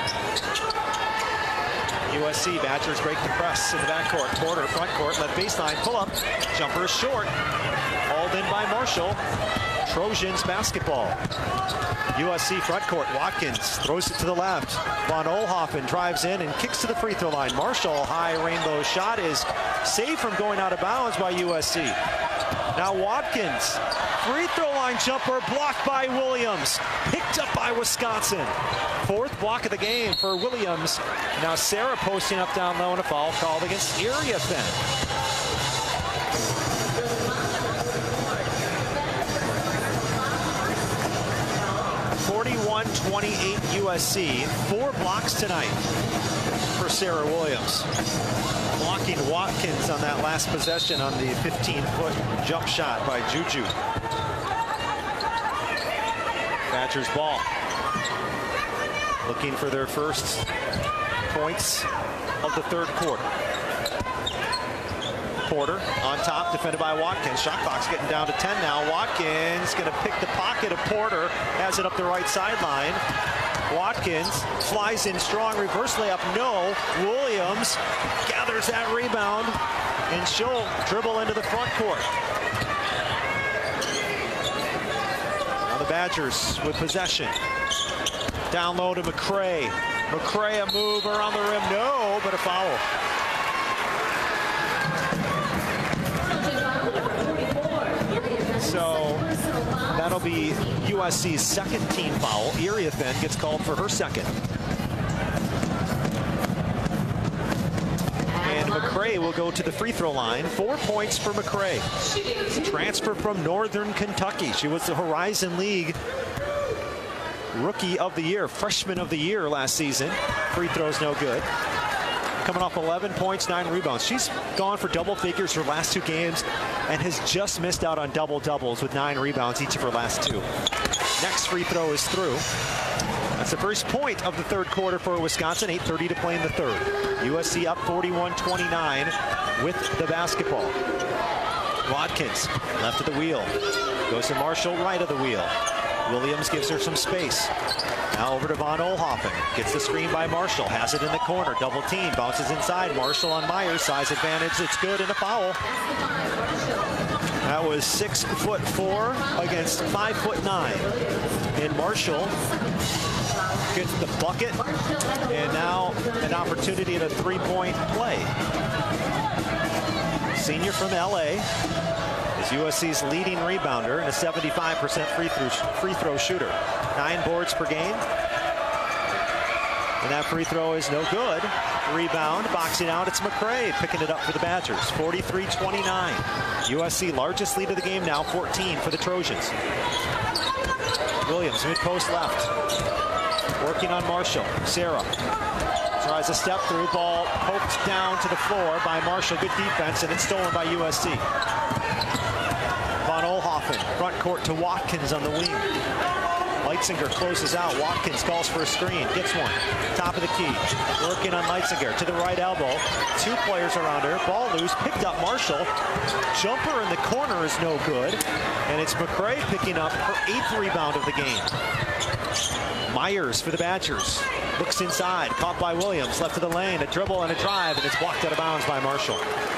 U S C Badgers break the press in the backcourt. Porter front court, left baseline, pull up. Jumper is short. Hauled in by Marshall. Trojans basketball. U S C front court. Watkins throws it to the left. Von Oelhoffen drives in and kicks to the free throw line. Marshall, high rainbow shot is saved from going out of bounds by U S C. Now Watkins. Free throw line jumper blocked by Williams. Picked up by Wisconsin. Fourth block of the game for Williams. Now Sarah posting up down low and a foul called against Iriafen. forty-one twenty-eight U S C. Four blocks tonight for Sarah Williams. Blocking Watkins on that last possession on the fifteen-foot jump shot by Juju. Badgers ball. Looking for their first points of the third quarter. Porter on top, defended by Watkins. Shot clock's getting down to ten now. Watkins going to pick the pocket of Porter, has it up the right sideline. Watkins flies in strong, reverse layup, no. Williams gathers that rebound, and she'll dribble into the front court. Now the Badgers with possession. Down low to McCray. McCray a move around the rim, no, but a foul. So that'll be U S C's second team foul. Iriafen gets called for her second. And McCray will go to the free throw line. Four points for McCray. Transfer from Northern Kentucky. She was the Horizon League Rookie of the Year, Freshman of the Year last season. Free throws no good. Coming off eleven points, nine rebounds. She's gone for double figures her last two games and has just missed out on double doubles with nine rebounds each of her last two. Next free throw is through. That's the first point of the third quarter for Wisconsin. eight thirty to play in the third. U S C up forty-one twenty-nine with the basketball. Watkins, left of the wheel. Goes to Marshall, right of the wheel. Williams gives her some space. Now over to Von Oelhoffen. Gets the screen by Marshall. Has it in the corner. Double team. Bounces inside. Marshall on Myers. Size advantage. It's good, and a foul. That was six foot four against five foot nine. And Marshall gets the bucket. And now an opportunity at a three-point play. Senior from L A is U S C's leading rebounder and a seventy-five percent free throw, free throw shooter. Nine boards per game. And that free throw is no good. Rebound, boxing out, it's McCray picking it up for the Badgers. forty-three twenty-nine. U S C largest lead of the game now, fourteen for the Trojans. Williams, mid-post left. Working on Marshall. Sarah tries a step through, ball poked down to the floor by Marshall. Good defense, and it's stolen by U S C. Von Oelhoffen, front court to Watkins on the wing. Leitzinger closes out. Watkins calls for a screen, gets one. Top of the key. Working on Leitzinger to the right elbow. Two players around her. Ball loose, picked up Marshall. Jumper in the corner is no good. And it's McCray picking up her eighth rebound of the game. Myers for the Badgers. Looks inside, caught by Williams. Left of the lane, a dribble and a drive, and it's blocked out of bounds by Marshall.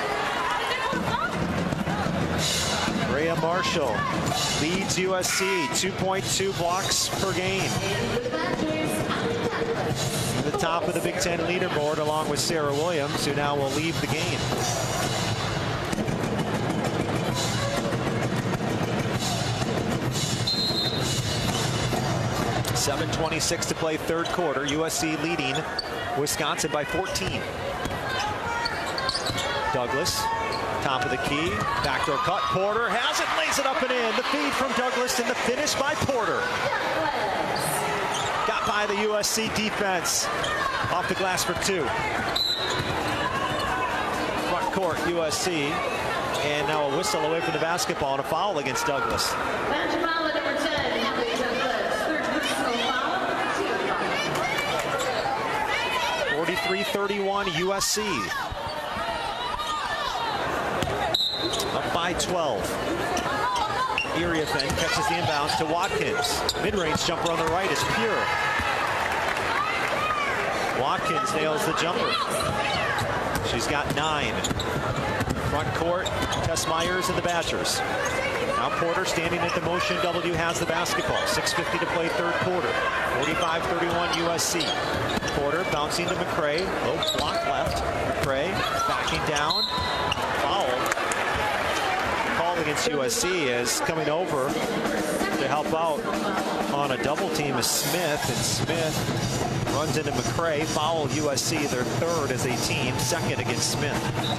Rhea Marshall leads U S C, two point two blocks per game. At the top of the Big Ten leaderboard, along with Sarah Williams, who now will leave the game. seven twenty-six to play third quarter. U S C leading Wisconsin by fourteen. Douglas, top of the key, backdoor cut. Porter has it, lays it up and in. The feed from Douglas and the finish by Porter. Got by the U S C defense. Off the glass for two. Front court, U S C. And now a whistle away from the basketball and a foul against Douglas. forty-three thirty-one U S C. Up by twelve. Iriafen catches the inbounds to Watkins. Mid-range jumper on the right is pure. Watkins nails the jumper. She's got nine. Front court, Tess Myers and the Badgers. Now Porter standing at the motion. W has the basketball. six fifty to play third quarter. forty-five thirty-one U S C. Porter bouncing to McCray. Low block left. McCray backing down. Foul. Called against U S C is coming over to help out on a double team is Smith. And Smith runs into McCray. Foul U S C, their third as a team. Second against Smith.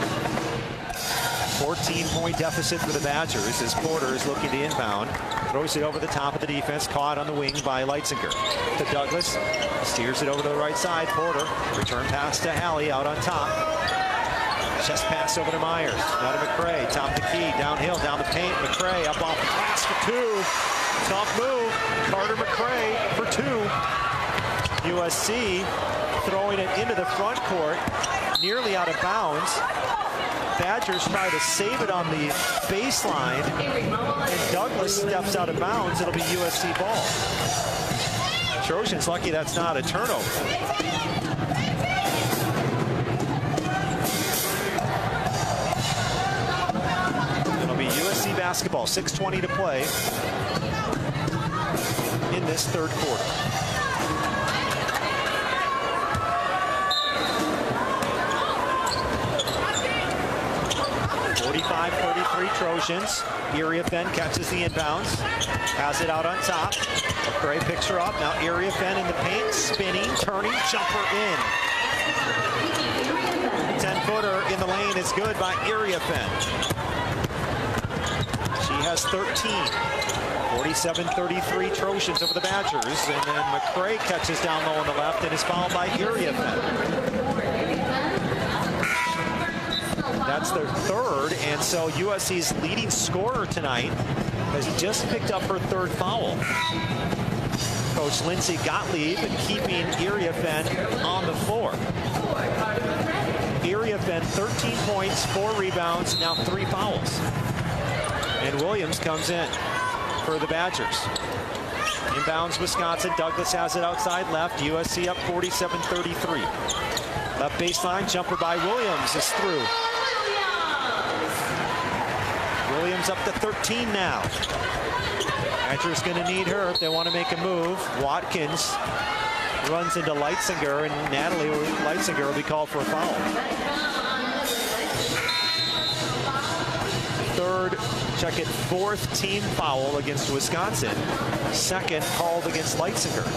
fourteen point deficit for the Badgers as Porter is looking to inbound. Throws it over the top of the defense. Caught on the wing by Leitzinger. To Douglas. Steers it over to the right side. Porter. Return pass to Hallie out on top. Chest pass over to Myers. Now to McCray. Top the key. Downhill. Down the paint. McCray up off the glass for two. Tough move. Carter McCray for two. U S C throwing it into the front court. Nearly out of bounds. Badgers try to save it on the baseline, and Douglas steps out of bounds. It'll be U S C ball. Trojans lucky that's not a turnover. It'll be U S C basketball. six twenty to play in this third quarter. forty-five thirty-three Trojans. Iriafen catches the inbounds. Has it out on top. McCray picks her up. Now Iriafen in the paint. Spinning, turning, jumper in. ten-footer in the lane is good by Iriafen. She has thirteen. forty-seven thirty-three Trojans over the Badgers. And then McCray catches down low on the left and is fouled by Iriafen. That's their third, and so U S C's leading scorer tonight has just picked up her third foul. Coach Lindsay Gottlieb keeping Iriafen on the floor. Iriafen, thirteen points, four rebounds, now three fouls. And Williams comes in for the Badgers. Inbounds Wisconsin. Douglas has it outside left. U S C up forty-seven thirty-three. Left baseline jumper by Williams is through. Williams up to thirteen now. Badgers going to need her if they want to make a move. Watkins runs into Leitzinger, and Natalie Leitzinger will be called for a foul. Third, check it, fourth team foul against Wisconsin. Second called against Leitzinger.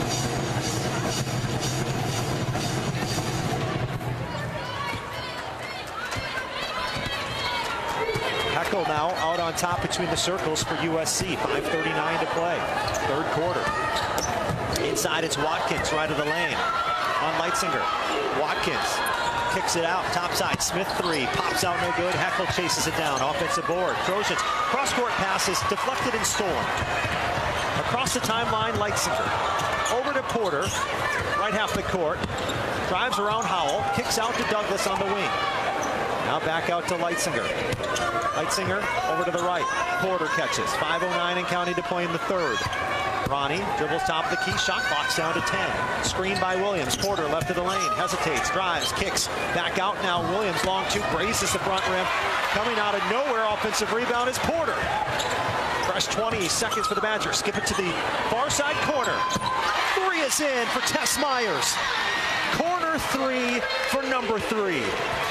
Heckel now out on top between the circles for U S C. five thirty-nine to play. Third quarter. Inside it's Watkins, right of the lane. On Leitzinger. Watkins kicks it out. Top side. Smith three. Pops out no good. Heckel chases it down. Offensive board. Trojans. Cross-court passes. Deflected and stolen. Across the timeline, Leitzinger. Over to Porter. Right half the court. Drives around Howell. Kicks out to Douglas on the wing. Now back out to Leitzinger. Leitzinger over to the right. Porter catches. five oh nine and counting to play in the third. Ronnie dribbles top of the key. Shot clock's down to ten. Screen by Williams. Porter left of the lane. Hesitates. Drives. Kicks. Back out now. Williams long two. Braces the front rim. Coming out of nowhere. Offensive rebound is Porter. Fresh twenty seconds for the Badgers. Skip it to the far side corner. Three is in for Tess Myers. Corner three for number three.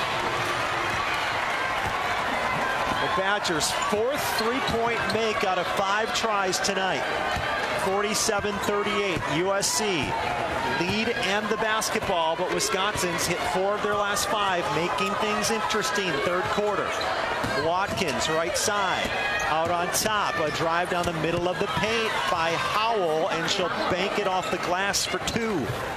The Badgers' fourth three-point make out of five tries tonight. forty-seven thirty-eight. U S C lead and the basketball, but Wisconsin's hit four of their last five, making things interesting. Third quarter. Watkins, right side. Out on top. A drive down the middle of the paint by Howell, and she'll bank it off the glass for two.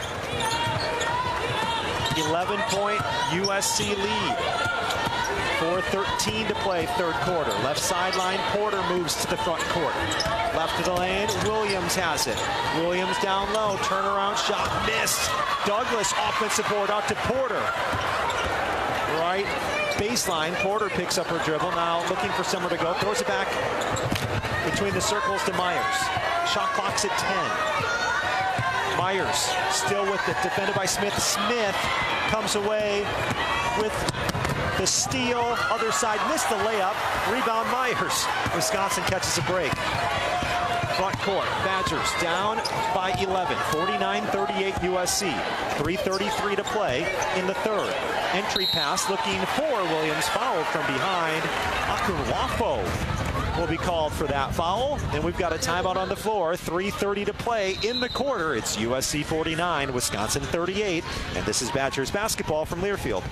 eleven-point U S C lead. four thirteen to play, third quarter. Left sideline, Porter moves to the front court. Left of the lane, Williams has it. Williams down low, turnaround shot, missed. Douglas offensive board out to Porter. Right baseline, Porter picks up her dribble. Now looking for somewhere to go, throws it back between the circles to Myers. Shot clock's at ten. Myers still with it, defended by Smith. Smith comes away with the steal, other side, missed the layup. Rebound Myers. Wisconsin catches a break. Front court, Badgers down by eleven. forty-nine thirty-eight U S C. three thirty-three to play in the third. Entry pass looking for Williams. Foul from behind. Akunwafo will be called for that foul. And we've got a timeout on the floor. three thirty to play in the quarter. It's U S C forty-nine, Wisconsin thirty-eight. And this is Badgers basketball from Learfield.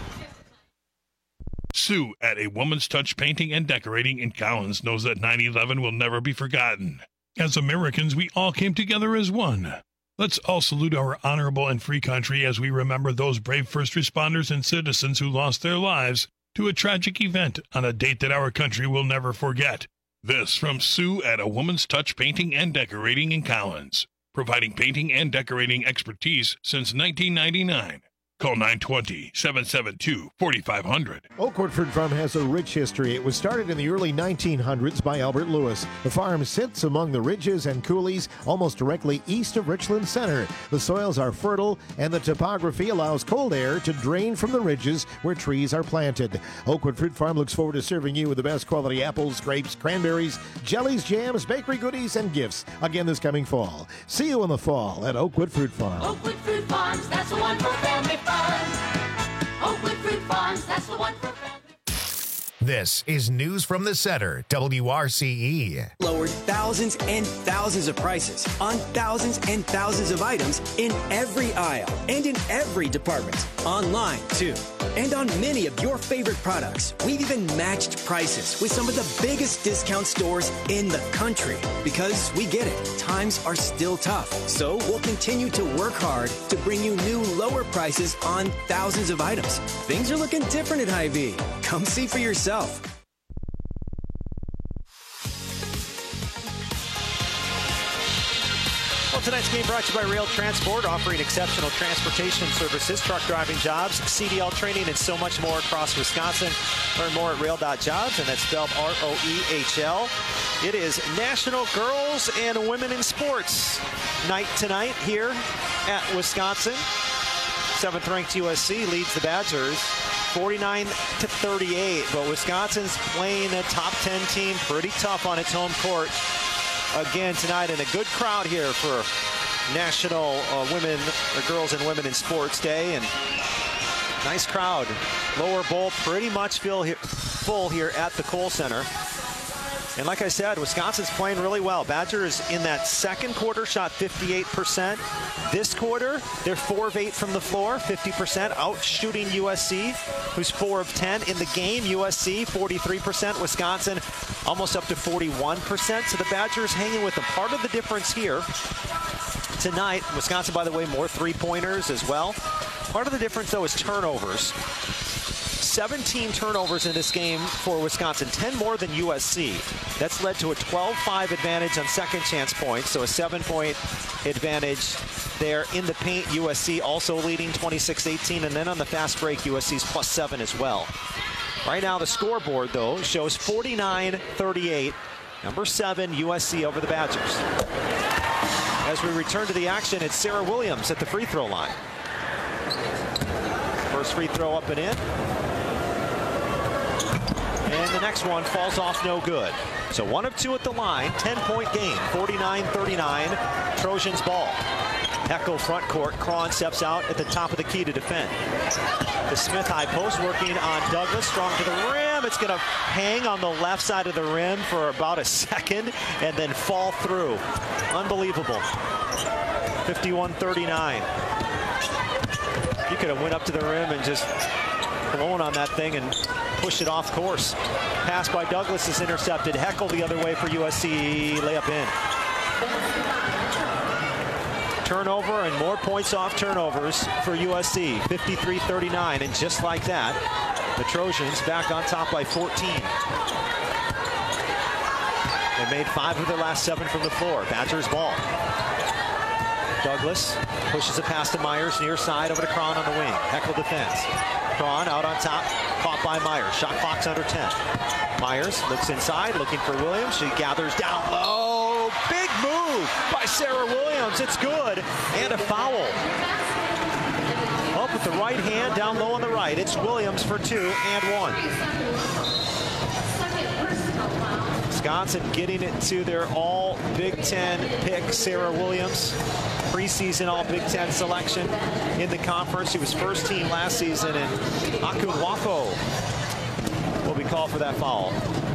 Sue at A Woman's Touch Painting and Decorating in Collins knows that nine eleven will never be forgotten. As Americans, we all came together as one. Let's all salute our honorable and free country as we remember those brave first responders and citizens who lost their lives to a tragic event on a date that our country will never forget. This from Sue at A Woman's Touch Painting and Decorating in Collins, providing painting and decorating expertise since nineteen ninety-nine. Call nine two zero, seven seven two, four five zero zero. Oakwood Fruit Farm has a rich history. It was started in the early nineteen hundreds by Albert Lewis. The farm sits among the ridges and coulees almost directly east of Richland Center. The soils are fertile, and the topography allows cold air to drain from the ridges where trees are planted. Oakwood Fruit Farm looks forward to serving you with the best quality apples, grapes, cranberries, jellies, jams, bakery goodies, and gifts again this coming fall. See you in the fall at Oakwood Fruit Farm. Oakwood Fruit Farms, that's the one for family fun. Oakwood Fruit Farms, that's the one for family. This is News from the Center, W R C E. Lowered thousands and thousands of prices on thousands and thousands of items in every aisle and in every department. Online, too. And on many of your favorite products. We've even matched prices with some of the biggest discount stores in the country. Because we get it, times are still tough. So we'll continue to work hard to bring you new lower prices on thousands of items. Things are looking different at Hy-Vee. Come see for yourself. Well, tonight's game brought to you by Rail Transport, offering exceptional transportation services, truck driving jobs, C D L training, and so much more across Wisconsin. Learn more at rail dot jobs, and that's spelled R O E H L. It is National Girls and Women in Sports night tonight here at Wisconsin. Seventh-ranked U S C leads the Badgers forty-nine to thirty-eight, but Wisconsin's playing a top ten team pretty tough on its home court again tonight, and a good crowd here for National uh, Women, or Girls and Women in Sports Day, and nice crowd. Lower Bowl pretty much full here, full here at the Kohl Center. And like I said, Wisconsin's playing really well. Badgers in that second quarter shot fifty-eight percent. This quarter, they're four of eight from the floor, fifty percent, out shooting U S C, who's four of ten. In the game, U S C forty-three percent, Wisconsin almost up to forty-one percent. So the Badgers hanging with them. Part of the difference here tonight, Wisconsin, by the way, more three-pointers as well. Part of the difference, though, is turnovers. seventeen turnovers in this game for Wisconsin, ten more than U S C. That's led to a twelve five advantage on second chance points, so a seven-point advantage there in the paint. U S C also leading twenty-six eighteen, and then on the fast break, U S C's plus seven as well. Right now, the scoreboard, though, shows forty-nine thirty-eight. Number seven, U S C over the Badgers. As we return to the action, it's Sarah Williams at the free throw line. First free throw up and in. And the next one falls off no good. So one of two at the line, ten-point game, forty-nine thirty-nine, Trojans ball. Heckel front court, Cron steps out at the top of the key to defend. The Smith high post working on Douglas, strong to the rim. It's going to hang on the left side of the rim for about a second and then fall through. Unbelievable. fifty-one thirty-nine. You could have went up to the rim and just blown on that thing and pushed it off course. Pass by Douglas is intercepted. Heckel the other way for U S C. Layup in. Turnover and more points off turnovers for U S C. fifty-three thirty-nine. And just like that, the Trojans back on top by fourteen. They made five of their last seven from the floor. Badgers ball. Douglas pushes a pass to Myers near side over to Cron on the wing. Heckel defense. Cron out on top, caught by Myers. Shot clock's under ten. Myers looks inside, looking for Williams. She gathers down low. Big move by Sarah Williams. It's good. And a foul. Up with the right hand, down low on the right. It's Williams for two and one. Wisconsin getting it to their all Big Ten pick, Sarah Williams. Preseason all Big Ten selection in the conference. She was first team last season, and Akun Wafo will be called for that foul.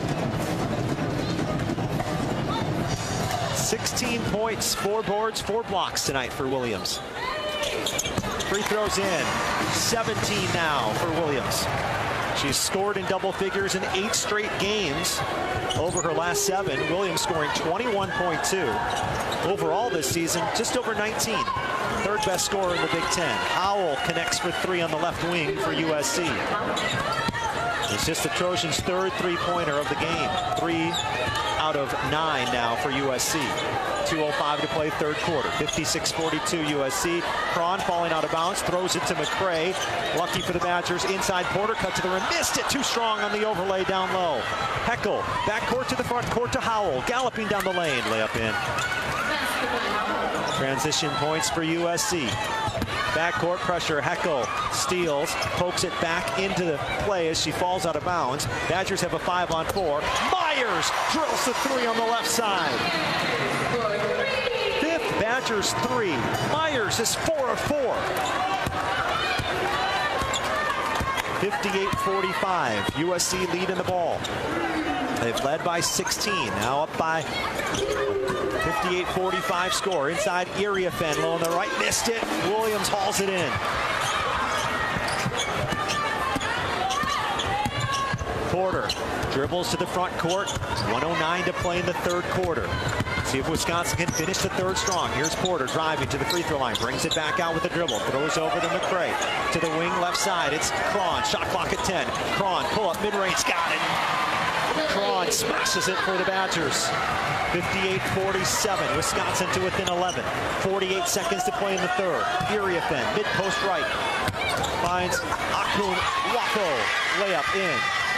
sixteen points, four boards, four blocks tonight for Williams. Free throws in, seventeen now for Williams. She's scored in double figures in eight straight games over her last seven. Williams scoring twenty-one point two. Overall this season, just over nineteen. Third best scorer in the Big Ten. Howell connects for three on the left wing for U S C. It's just the Trojans' third three-pointer of the game. Three out of nine now for U S C. two oh five to play third quarter. fifty-six forty-two U S C. Cron falling out of bounds, throws it to McCray. Lucky for the Badgers. Inside Porter, cut to the rim. Missed it. Too strong on the overlay down low. Heckel, backcourt to the front court to Howell. Galloping down the lane. Layup in. Transition points for U S C. Backcourt pressure. Heckel steals, pokes it back into the play as she falls out of bounds. Badgers have a five on four. Myers drills the three on the left side. Fifth Badgers three. Myers is four of four. fifty-eight forty-five. U S C lead in the ball. They've led by sixteen. Now up by fifty-eight forty-five score. Inside Iriafen, low on the right. Missed it. Williams hauls it in. Porter dribbles to the front court. one oh nine to play in the third quarter. See if Wisconsin can finish the third strong. Here's Porter driving to the free throw line. Brings it back out with a dribble. Throws over to McCray. To the wing left side. It's Cron. Shot clock at ten. Cron pull up mid-range. Got it. Cron smashes it for the Badgers. fifty-eight forty-seven. Wisconsin to within eleven. forty-eight seconds to play in the third. Iriafen, mid-post right. Finds Akun Wako. Layup in.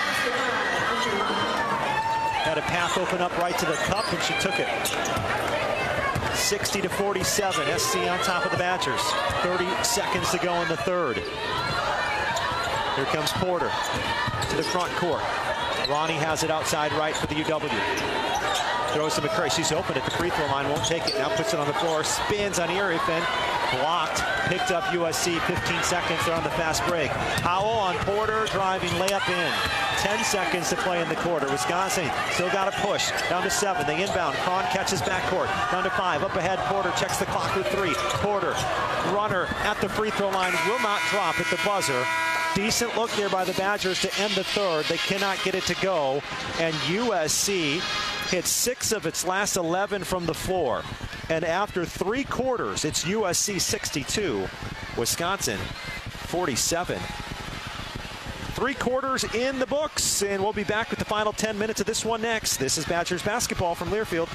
Had a path open up right to the cup, and she took it. sixty to forty-seven. S C on top of the Badgers. thirty seconds to go in the third. Here comes Porter to the front court. Ronnie has it outside right for the U W. Throws to McCray. She's open at the free throw line. Won't take it. Now puts it on the floor. Spins on Iriafen. Blocked. Picked up U S C. fifteen seconds. They're on the fast break. Howell on Porter. Driving. Layup in. ten seconds to play in the quarter. Wisconsin still got a push. Down to seven. They inbound. Cron catches backcourt. Down to five. Up ahead. Porter checks the clock with three. Porter. Runner at the free throw line. Will not drop at the buzzer. Decent look there by the Badgers to end the third. They cannot get it to go. And U S C hit six of its last eleven from the floor. And after three quarters, it's U S C sixty-two, Wisconsin forty-seven. Three quarters in the books, and we'll be back with the final ten minutes of this one next. This is Badgers basketball from Learfield.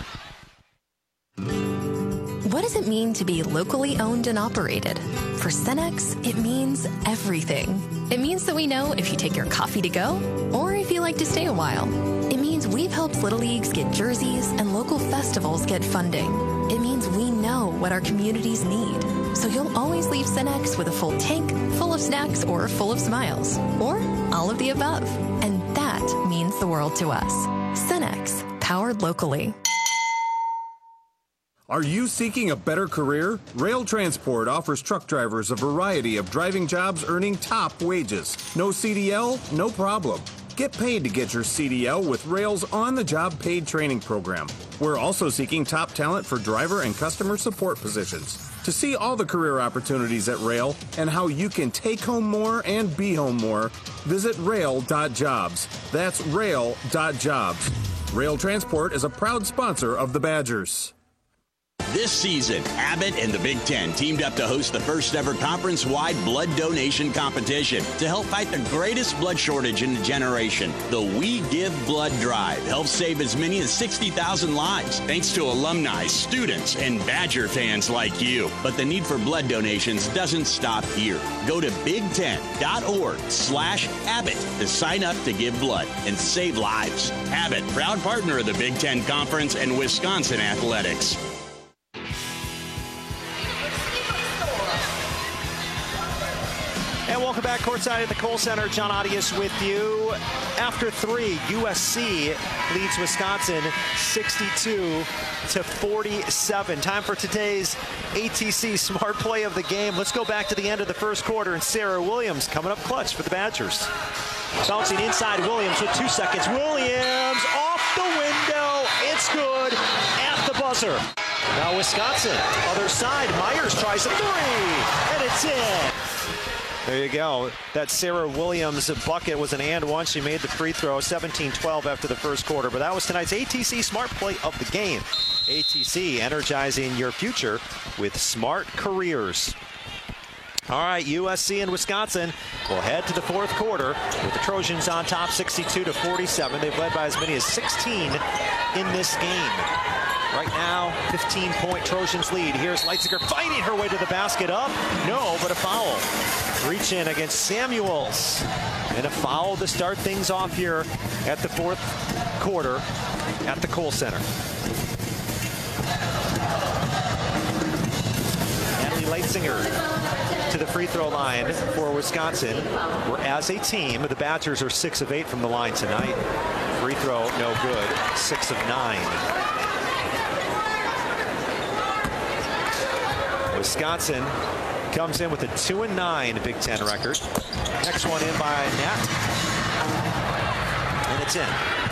What does it mean to be locally owned and operated? For Cenex, it means everything. It means that we know if you take your coffee to go or if you like to stay a while. It means we've helped Little Leagues get jerseys and local festivals get funding. It means we know what our communities need. So you'll always leave Cenex with a full tank, full of snacks, or full of smiles. Or all of the above. And that means the world to us. Cenex, powered locally. Are you seeking a better career? Rail Transport offers truck drivers a variety of driving jobs earning top wages. No C D L? No problem. Get paid to get your C D L with Rail's on-the-job paid training program. We're also seeking top talent for driver and customer support positions. To see all the career opportunities at Rail and how you can take home more and be home more, visit rail dot jobs. That's rail dot jobs. Rail Transport is a proud sponsor of the Badgers. This season, Abbott and the Big Ten teamed up to host the first ever conference-wide blood donation competition to help fight the greatest blood shortage in a generation. The We Give Blood Drive helps save as many as sixty thousand lives thanks to alumni, students, and Badger fans like you. But the need for blood donations doesn't stop here. Go to big ten dot org slash Abbott to sign up to give blood and save lives. Abbott, proud partner of the Big Ten Conference and Wisconsin Athletics. And welcome back courtside at the Kohl Center. John Audius with you. After three, U S C leads Wisconsin sixty-two to forty-seven. Time for today's A T C Smart Play of the game. Let's go back to the end of the first quarter, and Sarah Williams coming up clutch for the Badgers. Bouncing inside Williams with two seconds. Williams off the window. It's good at the buzzer. Now Wisconsin, other side. Myers tries a three, and it's in. There you go. That Sarah Williams bucket was an and one. She made the free throw, seventeen twelve after the first quarter. But that was tonight's A T C Smart Play of the game. A T C energizing your future with smart careers. All right, U S C and Wisconsin will head to the fourth quarter with the Trojans on top sixty-two to forty-seven. They've led by as many as sixteen in this game. Right now, fifteen-point Trojans lead. Here's Leitziger fighting her way to the basket. Up? No, but a foul. Reach in against Samuels. And a foul to start things off here at the fourth quarter at the Kohl Center. Natalie Leitziger to the free throw line for Wisconsin. Where as a team, the Badgers are six of eight from the line tonight. Free throw, no good. Six of nine. Wisconsin comes in with a two and nine Big Ten record. Next one in by Nat, and it's in.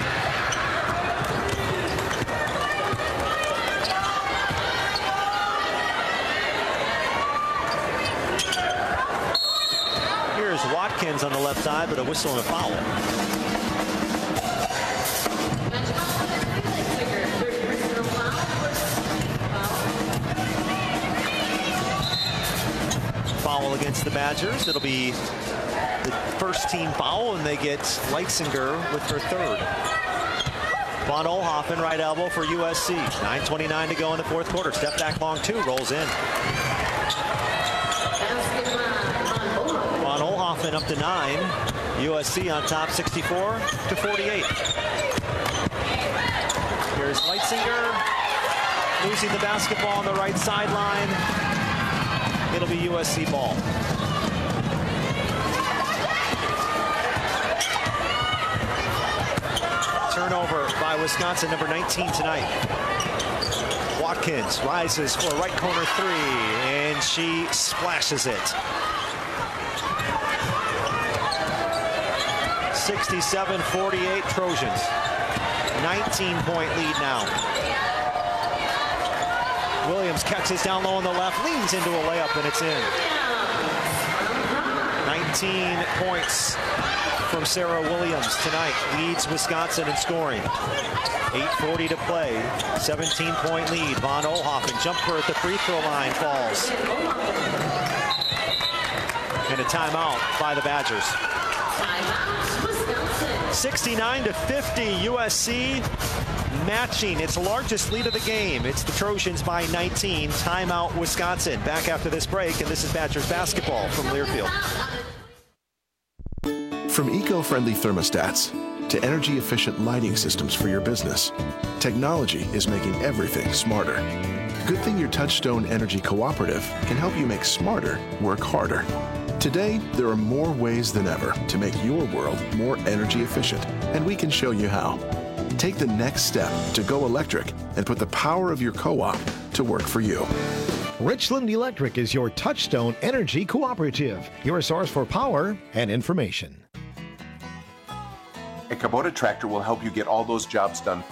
Here's Watkins on the left side, but a whistle and a foul. Foul against the Badgers. It'll be the first team foul, and they get Leitzinger with her third. Von Oelhoffen, right elbow for U S C. nine twenty-nine to go in the fourth quarter. Step back long two, rolls in. Von Oelhoffen up to nine. U S C on top sixty-four to forty-eight. Here's Leitzinger losing the basketball on the right sideline. It'll be U S C ball. Turnover by Wisconsin, number nineteen tonight. Watkins rises for a right corner three, and she splashes it. sixty-seven forty-eight Trojans. nineteen point lead now. Williams catches down low on the left, leans into a layup, and it's in. nineteen points from Sarah Williams tonight. Leads Wisconsin in scoring. eight forty to play. seventeen point lead. Von Oelhoffen, jumper at the free throw line, falls. And a timeout by the Badgers. sixty-nine to fifty, U S C matching its largest lead of the game. It's the Trojans by nineteen. Timeout, Wisconsin. Back after this break, and this is Badgers basketball from Learfield. From eco-friendly thermostats to energy-efficient lighting systems for your business, technology is making everything smarter. Good thing your Touchstone Energy Cooperative can help you make smarter work harder. Today, there are more ways than ever to make your world more energy efficient, and we can show you how. Take the next step to go electric and put the power of your co-op to work for you. Richland Electric is your Touchstone Energy Cooperative, your source for power and information. A Kubota tractor will help you get all those jobs done